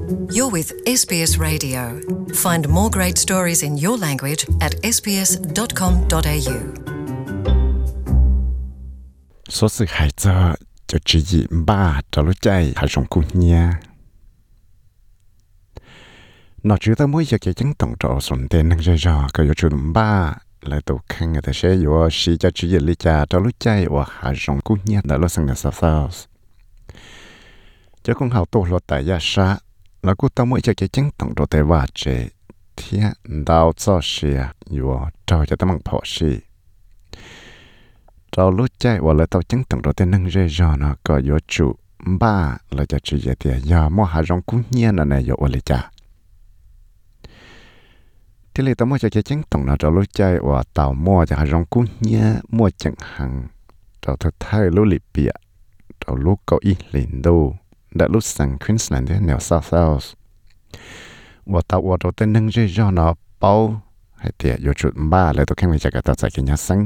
You're with SBS Radio. Find more great stories in your language at sbs.com.au. Số sự hại cho chỉ dị ba cho lối chạy hại rộng cú nha. Nó chỉ ta mới giờ cái chứng tổng trọ xuân tên năng rơi cái yếu chuẩn ba lại tụ khăn người ta sẽ yếu sĩ cho chỉ dị lý cha cho lối chạy và hại rộng cú nha đã lo sang nhà sao. Cho con hậu tổ lo tại gia sa là cô ta mới giờ cái chứng tổng trọ tại vả chế thiên đào cho xìa yếu trao cho ta mang phỏ xì. Tao lúc chạy và lại tao chứng tận rồi tên nâng rơi rõ nó có yếu chủ ba là cho chị dạy thì giờ mua hạ rong cũng nhiên là này yếu ở cha thì lấy tao mua cho cái chứng tận nó tao lúc chạy và tao mua cho hạ rong cũng nhiên mua chẳng hàng tao thật thay lúc lì bịa tao lúc có ý liền đâu đã lúc sang Queensland thế nào South Wales và tao tên nâng rơi rõ nó bao hay thì yếu chủ ba lại tao khen về cái tao chạy cái nhà xanh.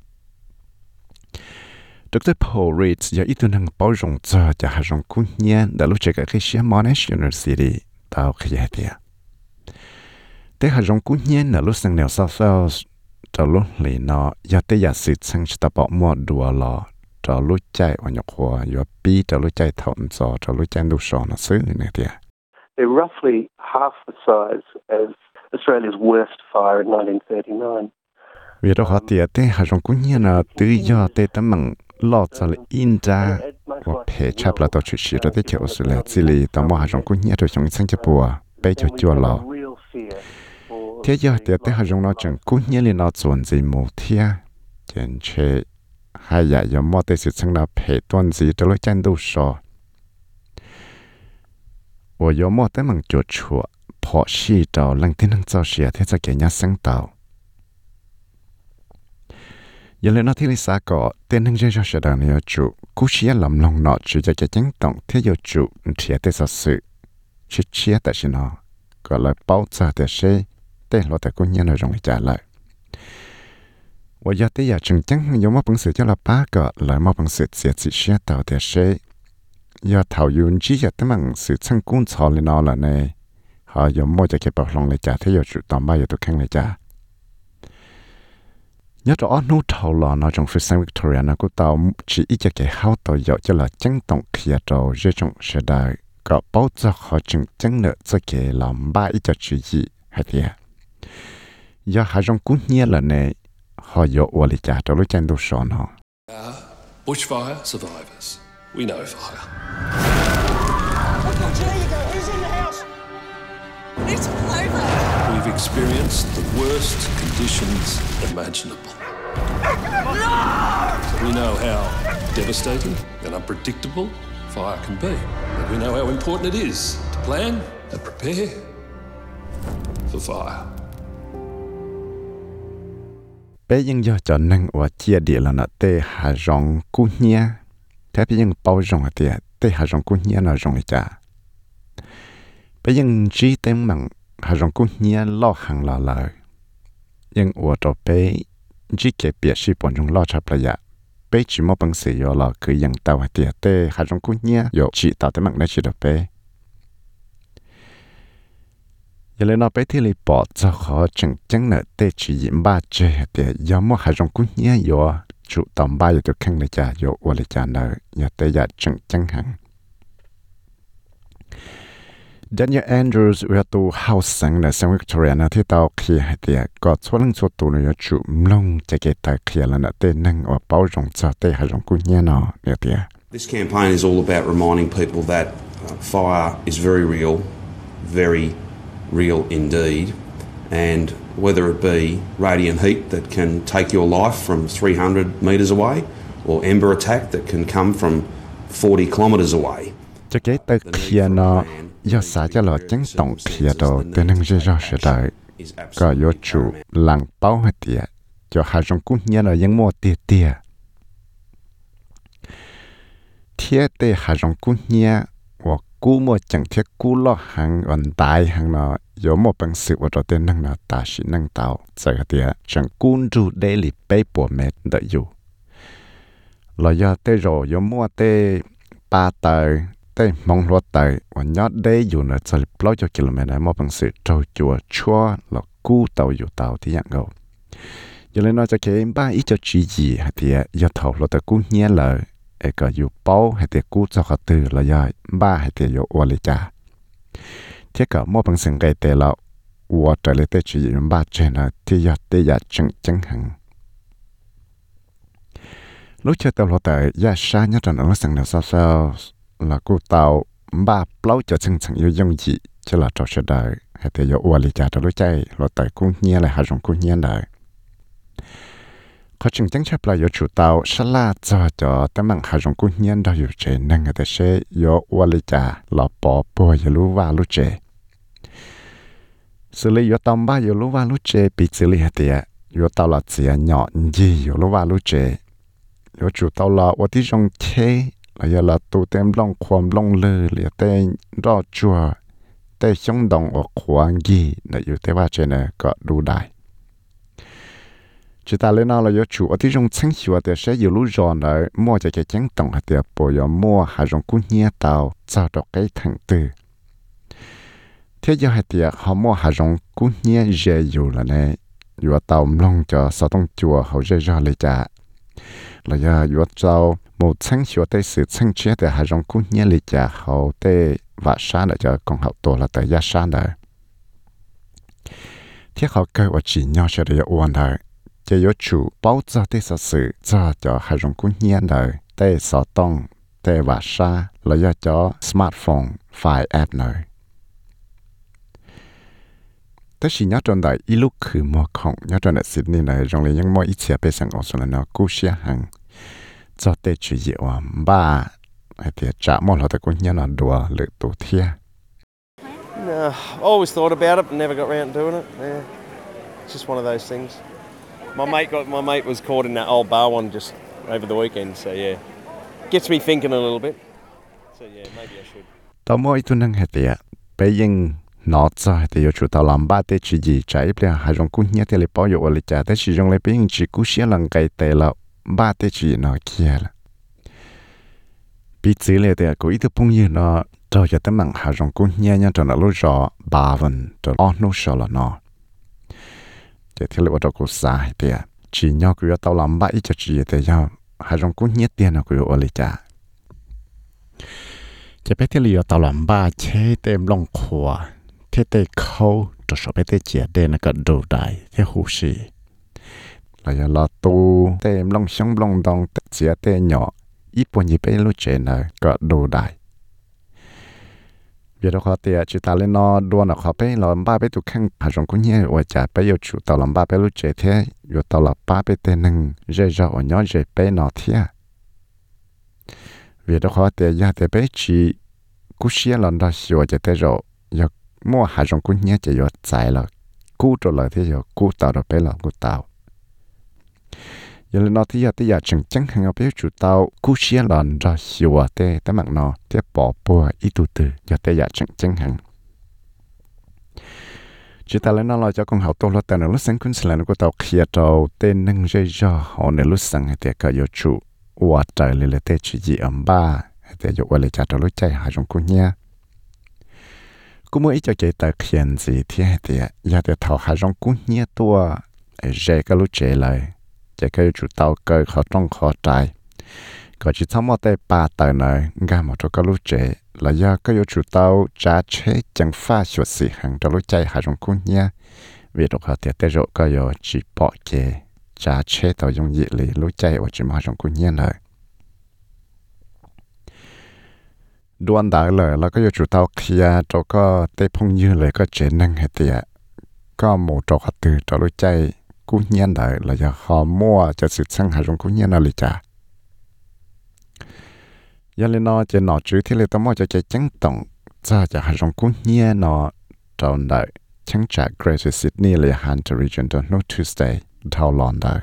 Dr. Paul Reed giờ ít năng bảo rộng cho hạ rộng cú nhiên đã lúc chạy cái xe Monash University tao khi vậy thì thế hạ rộng cú nhiên là lúc sang nẻo South Wales tao lúc lì nó giờ tới giờ sự sang chỉ ta bảo mua đùa lò tao lúc chạy và nhọc hoa giờ bi tao lúc chạy thọn cho tao lúc chạy đủ sò nó xứ này thì they're roughly half the size as Australia's worst fire in 1939. Vì đó họ tiệt thế hạ rộng cú nhiên là tự do tới tấm bằng lo cho là in ra và phê chấp là tao chịu sĩ đó tới chỗ sự là chỉ là tao mua hạ rộng cú nhiên rồi trong sinh chấp bùa bây giờ chua lò thế giờ thì tới hạ rộng nó chẳng cú nhiên là nó chuẩn gì mù thia chẳng chế hay là giờ mua tới sự sinh là phê tuần gì cho lối chân đủ sò và giờ mua tới bằng chuột chua phỏ xì tao lăng tin năng cho xìa thế cho cái nhà sáng tạo giờ lên nó thì lý sao có tên năng cho sự đàn này chủ cú chia làm lòng nọ chủ cho cái chứng tổng thế giờ chủ thiệt để sao sự chỉ chia tại sao nó gọi là bảo trợ để xe tên lo tại quân nhân ở trong trả lại và giờ tới giờ chứng chứng giống một bằng sự cho là ba cái lại một bằng sự sẽ chỉ chia tạo để xe giờ thảo yun chỉ giờ tới bằng sự thành công cho lên nó là này họ giống một cái bảo lòng lại trả thế giờ chủ tạm bao giờ tôi khăn lại trả nhớ rõ nút thầu lò nó trong phía Victoria nó cũng tao chỉ ít cái hao tao dạo cho là chân tổng kia rồi dưới trong sẽ đại có bao giờ họ chừng chân nợ cho cái làm ba ít cho chữ gì hay thế giờ họ trong cuốn nhớ là này họ dạo ở lại trả cho lúc chân đồ sòn họ bushfire survivors we know fire. It's over. We've experienced the worst conditions imaginable. No! We know how devastating and unpredictable fire can be. And we know how important it is to plan and prepare for fire. Bây giờ cho năng và chia địa là nó tê hạ rong cú nha. Thế bây giờ bao rong là tê hạ rong cú nha nó rong trả. Bây giờ chỉ tên bằng hạ rong cú nha lo hàng là lời. Nhưng ở đó bé chỉ kể biệt sĩ bọn chúng lo chập là dạ. Bé chỉ một bằng sự là cứ dần tàu hay tiệt tê hạ rong cú nha dụ chỉ tạo tên bằng này chỉ được bé. Giờ lên nó bé thì lấy bỏ cho họ chẳng chẳng nợ tê chỉ diễn ba chế để do một hạ rong cú nha dụ chủ tầm ba được khăn là trả dụ ở lại trả nợ giờ tê dạ chẳng chẳng hẳn. Daniel Andrews về tu housing là sang Victoria nó thì tao khi hay thì có số lượng số tu nó chủ long cho cái tài khi là nó tên năng ở bảo rộng cho tê hay rộng cũng nhớ nó được thì. This campaign is all about reminding people that fire is very real indeed, and whether it be radiant heat that can take your life from 300 meters away, or ember attack that can come from 40 kilometers away. Cho cái tài khi nó do xã cho là chứng tổng khi đó tên năng dễ rõ sẽ đợi có yếu chủ làng bao hết tiệt cho hai trong cũng nhớ là những mua tiệt tiệt thiết tê hai trong cũng nhớ và cú mua chẳng thiết cú lo hàng ẩn đại hàng nó yếu một bằng sự và đó tên năng là ta sĩ năng tạo giờ tiệt chẳng cún ru để lì bê bộ mệt đợi dù là do tê rồi yếu mua tê ba tờ tây mong lo tại và nhớ đây dù nó chỉ bao nhiêu km này mà bằng sự trâu chùa chua là cú tàu dù tàu thì dạng gầu giờ lên nói cho cái ba ít cho chỉ gì thì giờ thầu là tại cú nhẹ là cái dù bao hay thì cú cho họ từ là giờ ba hay thì dù ô lê cha thế cả mà bằng sự cái tệ là ô trở lại tới chỉ dùng ba trên là thì giờ tê giờ chẳng hạn lúc chơi tàu là tại giờ sáng nhất là nó sang nào sao là cô tàu ba bao cho chân yêu dùng gì cho là trò chơi đời hay thì yêu ua lì cha cho lúc chơi là tại cũng nhẹ là hai种cũng nhẹ đời có chừng chẳng chấp là yêu chủ tàu sát la cho tấm bằng hai种cũng nhẹ đó yêu chơi nên người ta sẽ yêu ua lì cha là bỏ bùa yêu lú va lú chơi xử lý yêu tàu ba yêu lú va lú chơi bị xử lý hết tiệt yêu tàu là chỉ nhỏ gì yêu lú va lú chơi yêu chủ tàu là ởที่trong thế là giờ là tụ tem long khoam long lơ là tên rõ chùa tên sống đồng ở khoang gì là yêu thế ba trên này có đủ đại chỉ ta lên nào là yêu chủ ởที่trong chính hiệu thì sẽ yêu lú giòn này mua cho cái chén tổng hạt tiệp bồi yêu mua hai trong cún nhẹ tàu cho được cái thằng tư thế giờ hạt tiệp họ mua hai trong cún nhẹ dễ yêu là này yêu tàu long cho sao tông chùa họ dễ ra lấy trả là giờ yêu tàu mộtชั้นชัวได้สื่อชั้นเชื่อแต่หารงกุ้งเนี่ยเลยจะเขาได้ว่าชาเนี่ยจะกองเขาตัวละแต่ยาชาเนี่ยที่เขาเกิดว่าจีนยอเชื่อได้อ้วนเลยจะยชูเป้าจะได้สื่อจะหารงกุ้งเนี่ยเลยได้สอต้องได้ว่าชาแล้วยาจะสมาร์ทโฟนไฟล์แอปเลยแต่สิ่งนี้จนได้อีลูกคือมัวของนี้จนได้สิ่งนี้เลยโรงเรียนยังมัวอีเชียไปสั่งออกส่วนนั้นกู้เชียหังcho tê chỉ dễว่าบ้าthì trả một là cũng nhớ là đùa lựa tổ thia. Always thought about it, but never got around to doing it. Yeah, it's just one of those things. My mate was caught in that old bar one just over the weekend, so yeah, gets me thinking a little bit. So yeah, maybe I should. Tao mỗi tuần năng hết tiệt, bây giờ nó cho thì yêu chủ tao làm ba tê chỉ gì trái bây giờ hai trong cũng nhớ thì lấy bao nhiêu lấy trả,แต่chỉ trong lấy bây giờ chỉ cú xé lần cái tê là ba tê chỉ nó kia là bị chỉ lấy thì có ít phong như nó cho cho tấm bằng hai trong cũng nhẹ nhàng cho nó lúc rõ ba vần cho on lúc sau là nó chỉ thì lấy vào cuộc sai thì chỉ nhau cứ tao làm ba ít cho chỉ thì nhau hai trong cũng nhẹ tiền nó cứ ở lấy trả chỉ biết thì lấy tao làm ba chế tem long khóa thế tê khâu cho số biết tê chỉ để nó có đủ đại thế hú sĩ là giờ là tu tem long sống long đong chỉ tê nhỏ ít buồn gì bé lúc trẻ này có đủ đại việc đó khó tiệt chỉ ta lên nó đua nó khó bé làm ba bé tụ khăn hà rong cũng nhẹ ở chả bé yêu chủ tao làm ba bé lúc trẻ thế yêu tao là ba bé tên nâng dễ dọ ở nhỏ dễ bé nó thế việc đó khó tiệt giờ tiệt bé chỉ cú xia lần đó xíu chỉ thế rồi giờ mua hà rong cũng nhẹ chỉ giờ chạy là cú rồi lại thế giờ cú tao rồi bé là cú tao giờ nó thì giờ chừng chẳng hàng ở phía chủ tàu cú xia lần ra xíu thế tấm mặt nó thế bỏ bùa ít tu từ giờ thế giờ chẳng hàng chỉ ta lấy nó là cho con học tôi là tại nó lúc sáng cũng sẽ là nó có tàu kia tàu tên nâng dây do họ nên lúc sáng thì cả giờ chủ qua trời lên thế chỉ gì ẩm ba thì giờ qua lại trả tàu lúc chạy hai trong cũng nhé cũng mới cho chạy tới khiển gì thì giờ thì thầu hai trong cũng nhé tua dễ cái lúc chạy lại chỉ cái chủ tàu cơ khó trong khó trái có chỉ thăm một tay ba tờ này nghe một chỗ cái lúc trẻ là do cái chủ tàu trả chế chẳng pha sửa xì hàng trong lúc chạy hai trong cuốn nhá vì đó họ tiệt rồi cái chỉ bỏ kề trả chế tàu dùng gì lì lúc chạy ở chỉ hai trong cuốn nhá này đoan đại lời là cái chủ tàu kia cho có tay phong như lời có chế năng hay tiệt có một chỗ họ từ trong lúc chạy cuốn nhá này là do họ mua cho sự sang hai trong cuốn nhá này trả giờ lên nó chỉ nọ chữ thì lấy tao mua cho cái trắng tổng ra cho hai trong cuốn nhẹ nó trong đại trắng trả Greater Sydney là Hunter Region đó no Tuesday thao lòn đại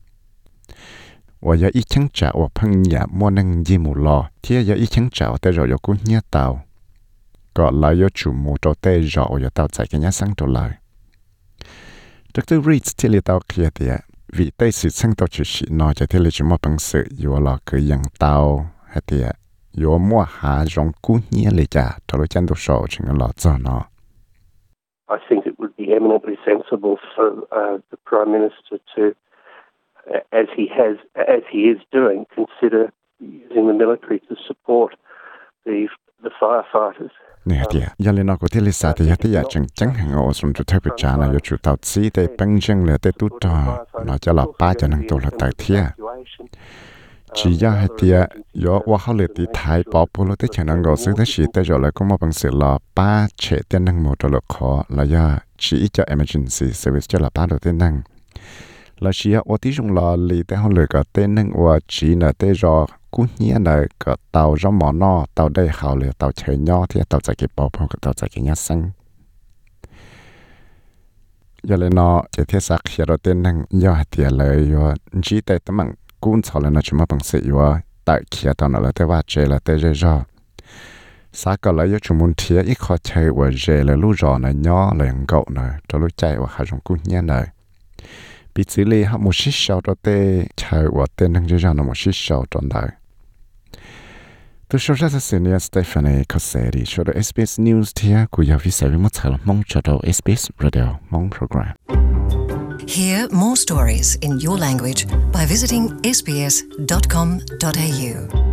và giờ ít trắng trả và phăng nhà mua năng gì một lò thì giờ ít trắng trả tới rồi cuốn nhẹ tàu còn lại giờ chủ mua cho tới rồi giờ tàu chạy cái nhá sang trở lại Dr. Reed thì lấy tàu kia thì vì tới sự sang tàu chỉ nó cho thì lấy chúng một bằng sự vừa là cứ yang tàu hay thì 有么下种古年嚟咋，头路真都少成个老早呢。 I think it would be eminently sensible for the Prime Minister to, as he is doing, consider using the military to support the firefighters. Nè thì, giờ lên nó có thể lý giải thì giờ chẳng hàng ở trong chỗ thay trả là do chủ tàu chỉ để bằng chứng là để tụt đó nó cho là ba cho năng tổ là tại thiệt. Chỉ giờ hay thì do qua họ lệ thì thái bỏ bố lô tới chẳng năng gọi sự tới chỉ tới rồi lại có một bằng sự là ba chế tiền năng một cho là khó là do chỉ cho emergency service cho là ba đầu tiên năng là chỉ ở tí trong là lì tới họ lệ cái tên năng và chỉ là tới rồi cú nhia này cái tàu trong mỏ nọ tàu đây hào lệ tàu chạy nhỏ thì tàu chạy cái bỏ cái tàu chạy cái nhát xăng giờ lên nó chỉ thiết sắc hiện đầu tiên năng do thì lại do chỉ tới tấm bằng cũng sau này nó chỉ mà bằng sự yếu tại kia tao nói là thế và chơi là thế rồi sao có lại cho chúng muốn thiệt ít khó chơi và chơi là lú rò này nhỏ là gậu này cho lú chạy và hai trong cú nhia này bị xử lý họ một xí sau đó thế chơi và tên năng chơi nó một xí sau trong đời tôi số ra senior Stephanie Cosseri cho đó SBS News thiệt của giáo viên sẽ một thời mong cho đó SBS Radio mong program. Hear more stories in your language by visiting sbs.com.au.